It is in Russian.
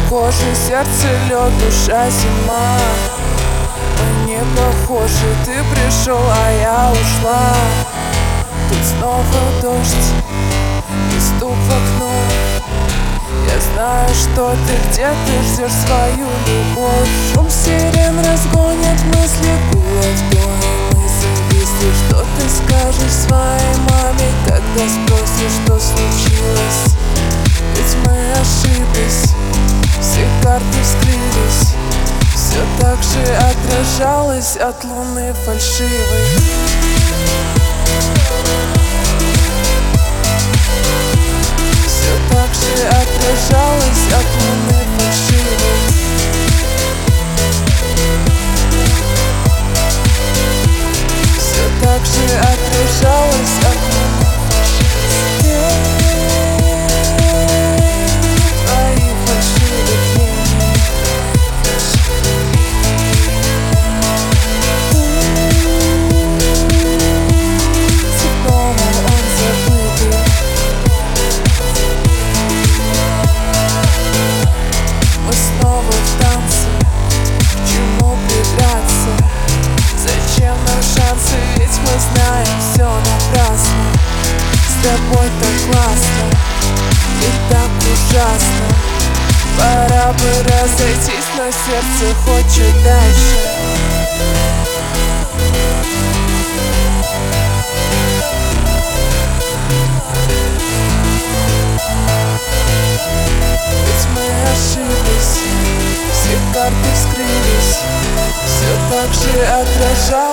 кожи, сердце лед, душа зима. Мы не похожи, ты пришел, а я ушла. Тут снова дождь и стук в окно. Я знаю, что ты где-то ждешь свою любовь. Шум сирен разгонит мысли, гул в мы зависли. Что ты скажешь своей маме, когда спросишь, что случилось? Ведь мы ошиблись, все карты вскрылись. Все так же отражалось от луны фальшивой. Все так же отражалось от луны фальшивой. Все так же отражалось от луны фальшивой. Твои фальшивые тени. Седому он забытый. Мы снова в танце. К чему придраться? Зачем нам шансы? Ведь мы знаем, все напрасно. С тобой так классно и так ужасно. Пора бы разойтись, но сердце хочет дальше. Ведь мы ошиблись, все карты вскрылись. Все так же отражалось